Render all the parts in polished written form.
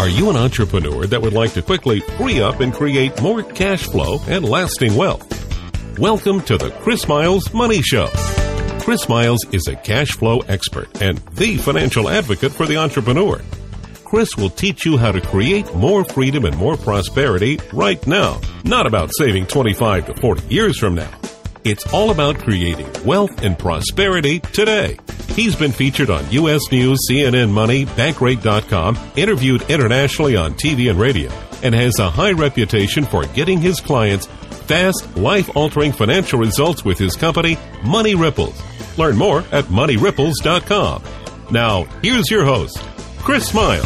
Are you an entrepreneur that would like to quickly free up and create more cash flow and lasting wealth? Welcome to the Chris Miles Money Show. Chris Miles is a cash flow expert and the financial advocate for the entrepreneur. Chris will teach you how to create more freedom and more prosperity right now. Not about saving 25 to 40 years from now. It's all about creating wealth and prosperity today. He's been featured on U.S. News, CNN Money, Bankrate.com, interviewed internationally on TV and radio, and has a high reputation for getting his clients fast, life-altering financial results with his company, Money Ripples. Learn more at MoneyRipples.com. Now, here's your host, Chris Miles.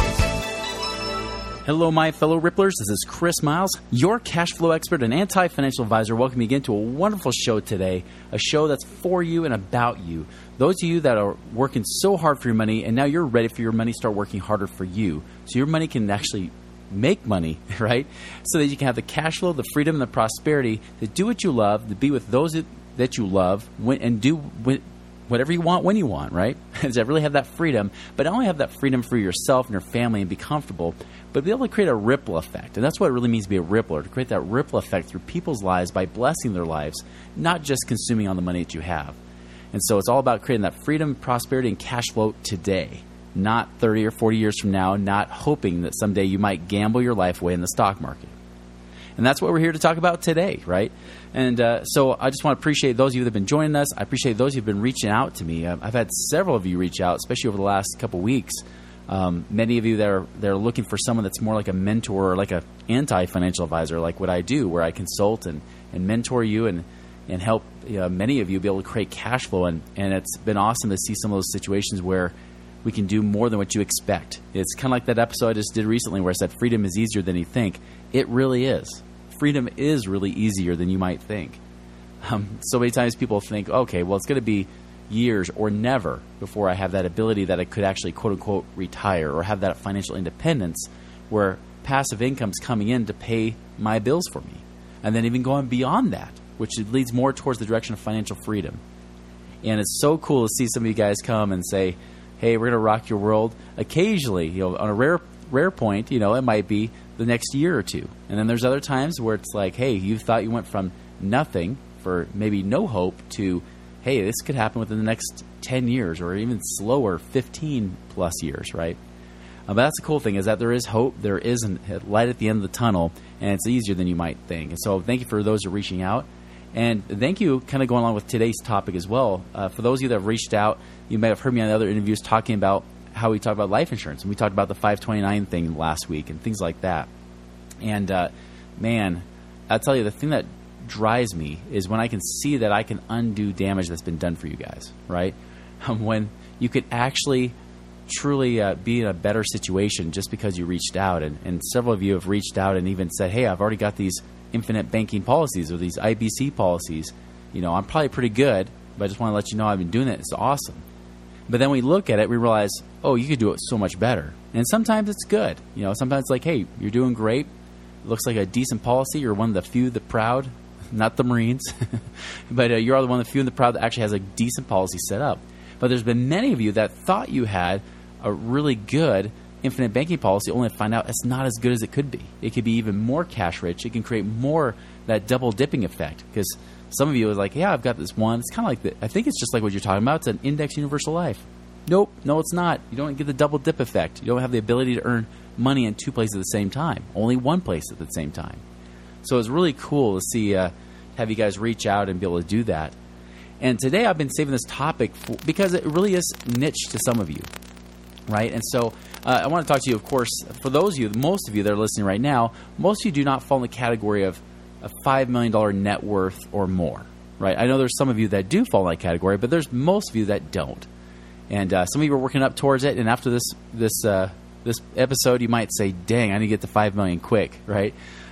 Hello, my fellow Ripplers. This is Chris Miles, your cash flow expert and anti-financial advisor. Welcome you again to a wonderful show today, a show that's for you and about you. Those of you that are working so hard for your money, and now you're ready for your money to start working harder for you, so your money can actually make money, right? So that you can have the cash flow, the freedom, and the prosperity to do what you love, to be with those that you love, and do whatever you want when you want, right? To really have that freedom, but not only have that freedom for yourself and your family and be comfortable, but be able to create a ripple effect. And that's what it really means to be a rippler, to create that ripple effect through people's lives by blessing their lives, not just consuming on the money that you have. And so it's all about creating that freedom, prosperity, and cash flow today, not 30 or 40 years from now, not hoping that someday you might gamble your life away in the stock market. And that's what we're here to talk about today, right? And so I just want to appreciate those of you that have been joining us. I appreciate those of you who have been reaching out to me. I've had several of you reach out, especially over the last couple weeks. Many of you that are looking for someone that's more like a mentor or like an anti-financial advisor, like what I do, where I consult and mentor you and help many of you be able to create cash flow. And it's been awesome to see some of those situations where we can do more than what you expect. It's kind of like that episode I just did recently where I said freedom is easier than you think. It really is. Freedom is really easier than you might think. So many times people think, okay, well, it's going to be years or never before I have that ability that I could actually, quote unquote, retire or have that financial independence where passive income's coming in to pay my bills for me. And then even going beyond that, which leads more towards the direction of financial freedom. And it's so cool to see some of you guys come and say, hey, we're going to rock your world. Occasionally, on a rare point, it might be the next year or two. And then there's other times where it's like, hey, you thought you went from nothing for maybe no hope to, hey, this could happen within the next 10 years or even slower, 15 plus years, right? But that's the cool thing is that there is hope. There is a light at the end of the tunnel, and it's easier than you might think. And so thank you for those who are reaching out. And thank you kind of going along with today's topic as well. For those of you that have reached out, you may have heard me on the other interviews talking about how we talk about life insurance. And we talked about the 529 thing last week and things like that. And man, I'll tell you, the thing that drives me is when I can see that I can undo damage that's been done for you guys, right? When you could actually truly be in a better situation just because you reached out. And several of you have reached out and even said, hey, I've already got these infinite banking policies or these IBC policies. I'm probably pretty good, but I just want to let you know I've been doing it. It's awesome. But then we look at it, we realize, oh, you could do it so much better. And sometimes it's good. Sometimes it's like, hey, you're doing great. It looks like a decent policy. You're one of the few, the proud, not the Marines. But you're the one of the few and the proud that actually has a decent policy set up. But there's been many of you that thought you had a really good infinite banking policy, only to find out it's not as good as it could be. It could be even more cash rich. It can create more that double dipping effect because some of you are like, yeah, I've got this one. It's kind of like I think it's just like what you're talking about. It's an index universal life. Nope, no, it's not. You don't get the double dip effect. You don't have the ability to earn money in two places at the same time. Only one place at the same time. So it's really cool to see have you guys reach out and be able to do that. And today I've been saving this topic because it really is niche to some of you, right? And so I want to talk to you, of course, for those of you, most of you that are listening right now, most of you do not fall in the category of a $5 million net worth or more, right? I know there's some of you that do fall in that category, but there's most of you that don't. And some of you are working up towards it, and after this episode, you might say, dang, I need to get to $5 million quick, right?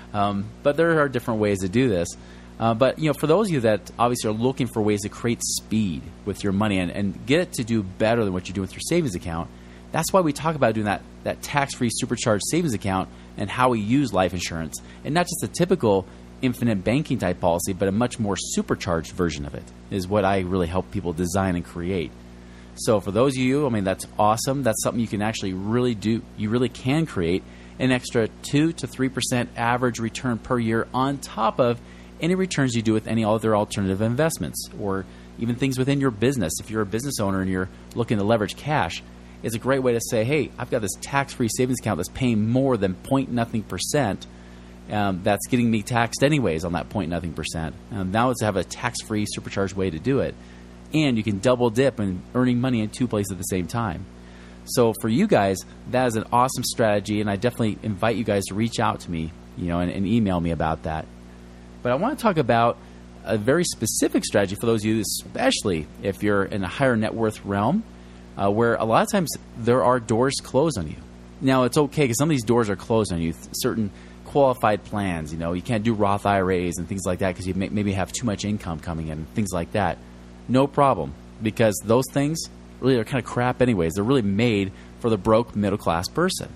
But there are different ways to do this. But for those of you that obviously are looking for ways to create speed with your money and get it to do better than what you do with your savings account, that's why we talk about doing that tax-free supercharged savings account and how we use life insurance. And not just a typical infinite banking type policy, but a much more supercharged version of it is what I really help people design and create. So for those of you, I mean, that's awesome. That's something you can actually really do. You really can create an extra 2 to 3% average return per year on top of any returns you do with any other alternative investments or even things within your business. If you're a business owner and you're looking to leverage cash, it's a great way to say, hey, I've got this tax-free savings account that's paying more than 0.0% that's getting me taxed anyways on that 0.0%. Now it's to have a tax-free supercharged way to do it. And you can double dip in earning money in two places at the same time. So for you guys, that is an awesome strategy, and I definitely invite you guys to reach out to me, and email me about that. But I want to talk about a very specific strategy for those of you, especially if you're in a higher net worth realm, where a lot of times there are doors closed on you. Now, it's okay because some of these doors are closed on you. Certain qualified plans, you can't do Roth IRAs and things like that because you maybe have too much income coming in, things like that. No problem, because those things really are kind of crap anyways. They're really made for the broke middle-class person.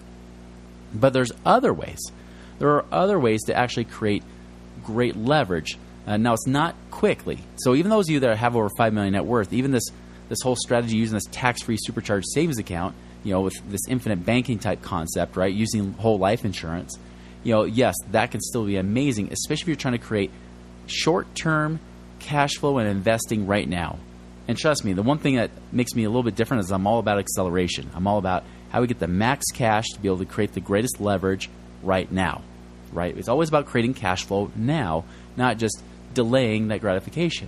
But there's other ways. There are other ways to actually create great leverage. Now, it's not quickly. So even those of you that have over $5 million net worth, even this whole strategy using this tax-free supercharged savings account, with this infinite banking type concept, right, using whole life insurance, yes, that can still be amazing, especially if you're trying to create short-term cash flow and investing right now. And trust me, the one thing that makes me a little bit different is I'm all about acceleration. I'm all about how we get the max cash to be able to create the greatest leverage right now, right? It's always about creating cash flow now, not just delaying that gratification.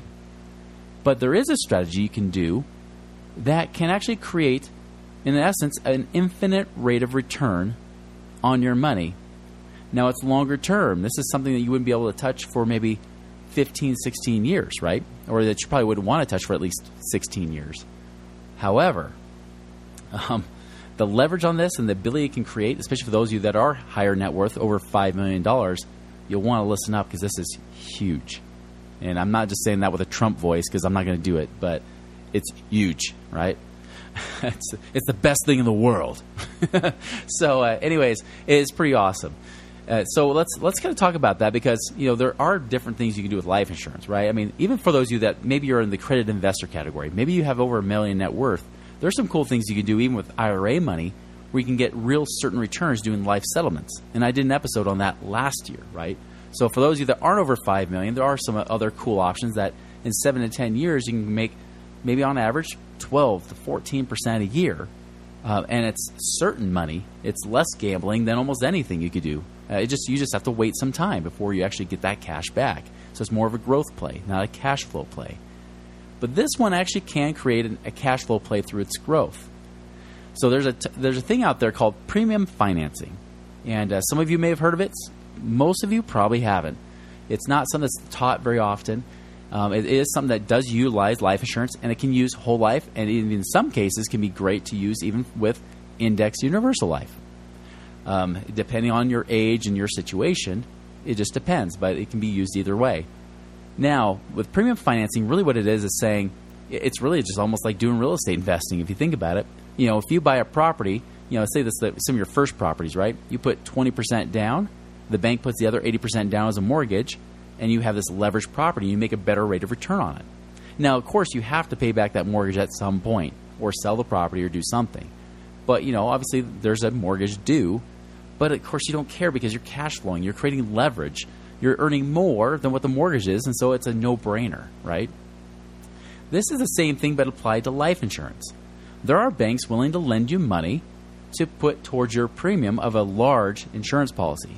But there is a strategy you can do that can actually create, in essence, an infinite rate of return on your money. Now, it's longer term. This is something that you wouldn't be able to touch for maybe 15, 16 years, right? Or that you probably wouldn't want to touch for at least 16 years. However, the leverage on this and the ability it can create, especially for those of you that are higher net worth, over $5 million, you'll want to listen up because this is huge. And I'm not just saying that with a Trump voice because I'm not going to do it, but it's huge, right? It's the best thing in the world. So anyways, it's pretty awesome. So let's kind of talk about that because, there are different things you can do with life insurance, right? I mean, even for those of you that maybe you're in the accredited investor category, maybe you have over $1 million net worth, there's some cool things you can do even with IRA money where you can get real certain returns doing life settlements. And I did an episode on that last year, right? So for those of you that aren't over $5 million, there are some other cool options that in 7 to 10 years you can make maybe on average 12 to 14% a year. And it's certain money. It's less gambling than almost anything you could do. You just have to wait some time before you actually get that cash back. So it's more of a growth play, not a cash flow play. But this one actually can create a cash flow play through its growth. So there's a thing out there called premium financing. And some of you may have heard of it. Most of you probably haven't. It's not something that's taught very often. It is something that does utilize life insurance, and it can use whole life, and in some cases can be great to use even with indexed universal life. Depending on your age and your situation, it just depends, but it can be used either way. Now, with premium financing, really what it is saying it's really just almost like doing real estate investing if you think about it. If you buy a property, say this some of your first properties, right? You put 20% down, the bank puts the other 80% down as a mortgage, and you have this leveraged property, you make a better rate of return on it. Now, of course, you have to pay back that mortgage at some point or sell the property or do something. But, obviously there's a mortgage due, but of course you don't care because you're cash flowing, you're creating leverage, you're earning more than what the mortgage is, and so it's a no-brainer, right? This is the same thing but applied to life insurance. There are banks willing to lend you money to put towards your premium of a large insurance policy.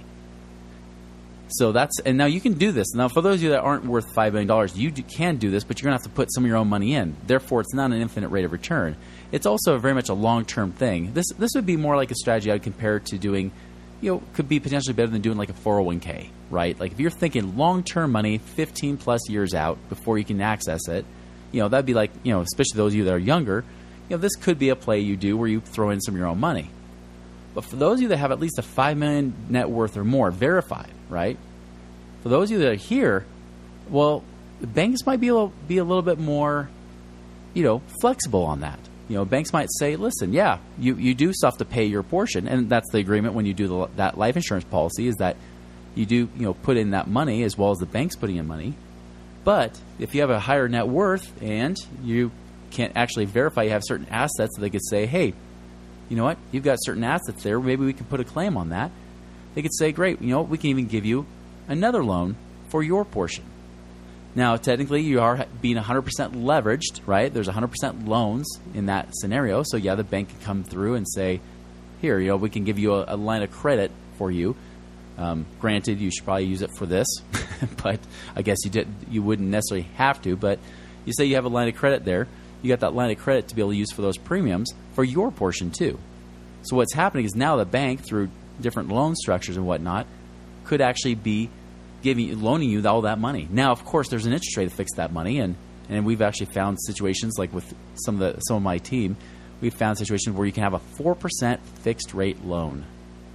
So and now you can do this. Now, for those of you that aren't worth $5 million, you can do this, but you're going to have to put some of your own money in. Therefore, it's not an infinite rate of return. It's also very much a long-term thing. This would be more like a strategy I'd compare to doing, could be potentially better than doing like a 401k, right? Like if you're thinking long-term money, 15 plus years out before you can access it, that'd be like, especially those of you that are younger, this could be a play you do where you throw in some of your own money. But for those of you that have at least a $5 million net worth or more verified, right? For those of you that are here, well, the banks might be a little bit more, flexible on that. Banks might say, listen, yeah, you do still have to pay your portion, and that's the agreement when you do that life insurance policy is that you do, put in that money as well as the bank's putting in money. But if you have a higher net worth and you can't actually verify you have certain assets, so they could say, hey, you know what? You've got certain assets there. Maybe we can put a claim on that. They could say, great, you know what? We can even give you another loan for your portion. Now, technically, you are being 100% leveraged, right? There's 100% loans in that scenario. So, yeah, the bank can come through and say, here, you know, we can give you a line of credit for you. Granted, you should probably use it for this, but I guess you wouldn't necessarily have to. But you say you have a line of credit there. You got that line of credit to be able to use for those premiums for your portion too. So what's happening is now the bank, through different loan structures and whatnot, could actually be loaning you all that money. Now, of course, there's an interest rate to fix that money, and we've actually found situations like with some of my team, we've found situations where you can have a 4% fixed rate loan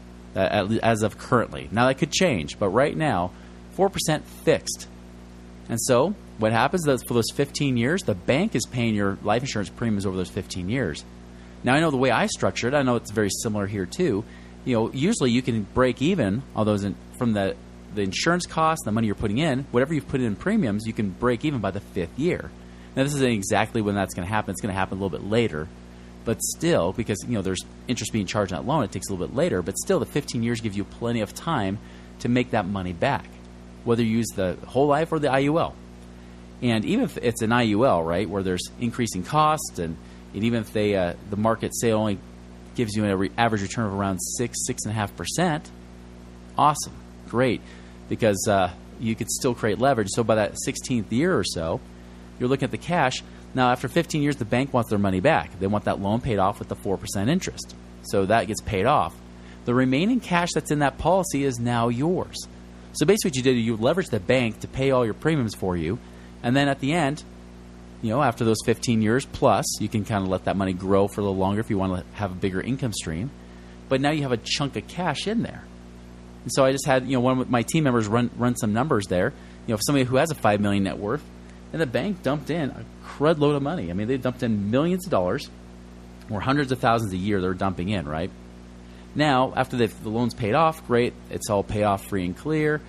as of currently. Now, that could change, but right now, 4% fixed. And so what happens is for those 15 years, the bank is paying your life insurance premiums over those 15 years. Now, I know the way I structure it, I know it's very similar here too. You know, usually you can break even all those from the insurance costs, the money you're putting in, whatever you've put in premiums, you can break even by the 5th year. Now, this isn't exactly when that's going to happen. It's going to happen a little bit later. But still, because, you know, there's interest being charged on that loan, it takes a little bit later. But still, the 15 years gives you plenty of time to make that money back, whether you use the whole life or the IUL. And even if it's an IUL, right, where there's increasing costs, and even if the market, say, only gives you an average return of around 6.5%, awesome, great, because you could still create leverage. So by that 16th year or so, you're looking at the cash. Now, after 15 years, the bank wants their money back. They want that loan paid off with the 4% interest. So that gets paid off. The remaining cash that's in that policy is now yours. So basically what you did, you leveraged the bank to pay all your premiums for you. And then at the end, you know, after those 15 years plus, you can kind of let that money grow for a little longer if you want to have a bigger income stream. But now you have a chunk of cash in there. And so I just had, you know, one of my team members run some numbers there. You know, if somebody who has a $5 million net worth, and the bank dumped in a crud load of money. I mean, they dumped in millions of dollars, or hundreds of thousands a year they're dumping in, right? Now, after the loan's paid off, great. It's all pay off free and clear,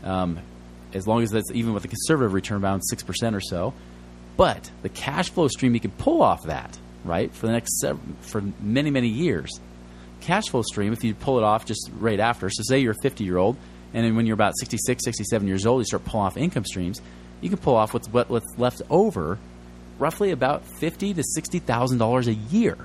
as long as that's even with a conservative return around 6% or so. But the cash flow stream you can pull off that, right, for many, many years. Cash flow stream, if you pull it off just right after, so say you're a 50-year-old, and then when you're about 66, 67 years old, you start pulling off income streams, you can pull off what's left over, roughly about $50,000 to $60,000 a year,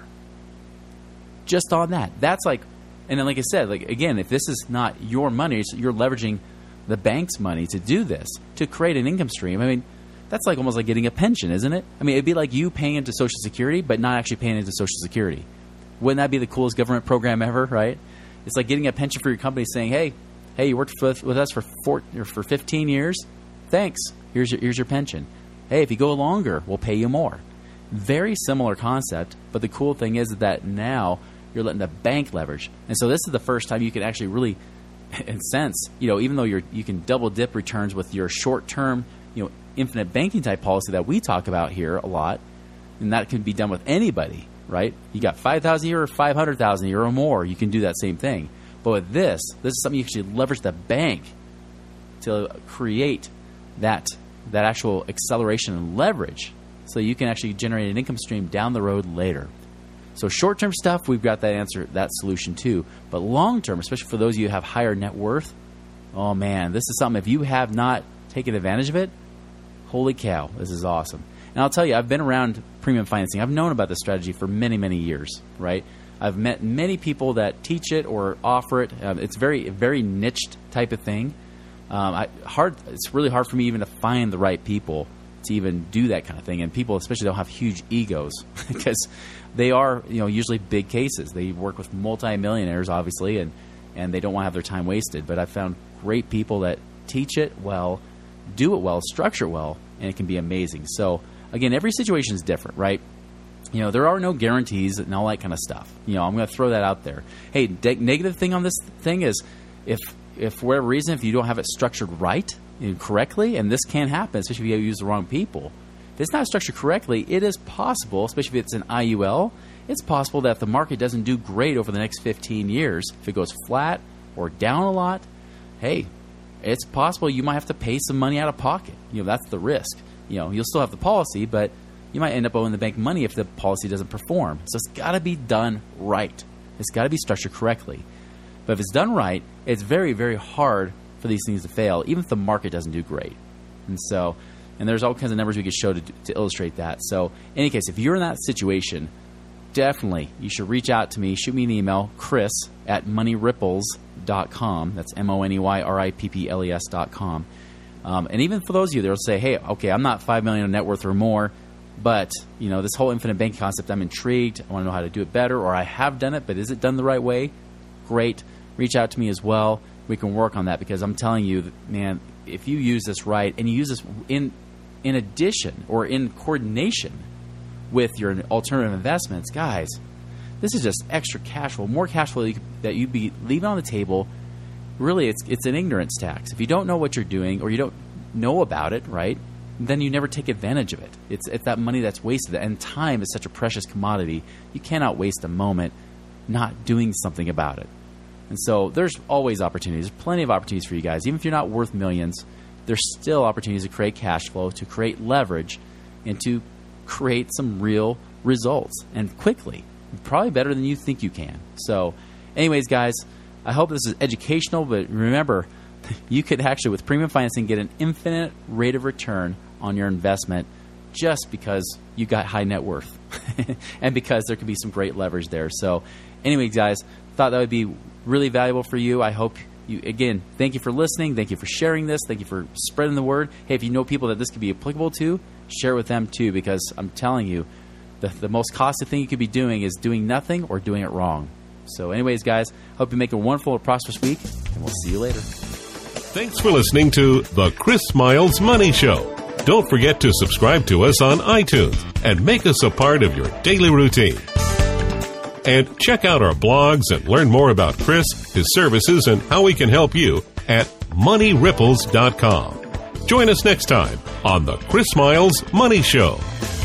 just on that. That's like, and then like I said, like again, if this is not your money, so you're leveraging the bank's money to do this, to create an income stream. I mean, that's like almost like getting a pension, isn't it? I mean, it'd be like you paying into Social Security, but not actually paying into Social Security. Wouldn't that be the coolest government program ever, right? It's like getting a pension for your company, saying, hey, you worked with us for 15 years. Thanks. Here's your pension. Hey, if you go longer, we'll pay you more. Very similar concept, but the cool thing is that now you're letting the bank leverage. And so this is the first time you can actually really, in a sense, you know, even though you can double dip returns with your short-term, you know, infinite banking type policy that we talk about here a lot, and that can be done with anybody, right? You got $5,000 a year or $500,000 a year or more, you can do that same thing. But with this is something you actually leverage the bank to create that actual acceleration and leverage, so you can actually generate an income stream down the road later. So short-term stuff, we've got that answer, that solution too. But long-term, especially for those of you who have higher net worth, oh man, this is something, if you have not taken advantage of it, holy cow, this is awesome. And I'll tell you, I've been around premium financing. I've known about this strategy for many, many years, right? I've met many people that teach it or offer it. It's very, very niched type of thing. It's really hard for me even to find the right people to even do that kind of thing. And people especially don't have huge egos because they are, you know, usually big cases. They work with multimillionaires, obviously, and they don't want to have their time wasted. But I've found great people that teach it well, do it well, structure it well, and it can be amazing. So again, every situation is different, right? You know, there are no guarantees and all that kind of stuff. You know, I'm going to throw that out there. Hey, negative thing on this thing is if for whatever reason, if you don't have it structured right and correctly, and this can happen, especially if you use the wrong people. If it's not structured correctly, it is possible, especially if it's an IUL, it's possible that if the market doesn't do great over the next 15 years, if it goes flat or down a lot, hey, it's possible you might have to pay some money out of pocket. You know, that's the risk. You know, you'll still have the policy, but you might end up owing the bank money if the policy doesn't perform. So it's got to be done right. It's got to be structured correctly. But if it's done right, it's very, very hard for these things to fail, even if the market doesn't do great. And there's all kinds of numbers we could show to illustrate that. So in any case, if you're in that situation, definitely you should reach out to me. Shoot me an email, chris@moneyripples.com. That's MONEYRIPPLES.com. And even for those of you that will say, hey, okay, I'm not $5 million in net worth or more, but this whole infinite bank concept, I'm intrigued. I want to know how to do it better, or I have done it, but is it done the right way? Great. Reach out to me as well. We can work on that, because I'm telling you, man, if you use this right and you use this in addition or in coordination with your alternative investments, guys, this is just extra cash flow, more cash flow that you'd be leaving on the table. Really, it's an ignorance tax. If you don't know what you're doing or you don't know about it, right, then you never take advantage of it. It's that money that's wasted. And time is such a precious commodity. You cannot waste a moment not doing something about it. And so there's always opportunities. There's plenty of opportunities for you guys. Even if you're not worth millions, there's still opportunities to create cash flow, to create leverage, and to create some real results, and quickly. Probably better than you think you can. So anyways, guys, I hope this is educational, but remember, you could actually, with premium financing, get an infinite rate of return on your investment just because you got high net worth and because there could be some great leverage there. So anyways, guys, thought that would be really valuable for you. I hope you, again, thank you for listening. Thank you for sharing this. Thank you for spreading the word. Hey, if you know people that this could be applicable to, share it with them too, because I'm telling you, the most costly thing you could be doing is doing nothing or doing it wrong. So anyways, guys, hope you make a wonderful and prosperous week, and we'll see you later. Thanks for listening to The Chris Miles Money Show. Don't forget to subscribe to us on iTunes and make us a part of your daily routine. And check out our blogs and learn more about Chris, his services, and how we can help you at moneyripples.com. Join us next time on The Chris Miles Money Show.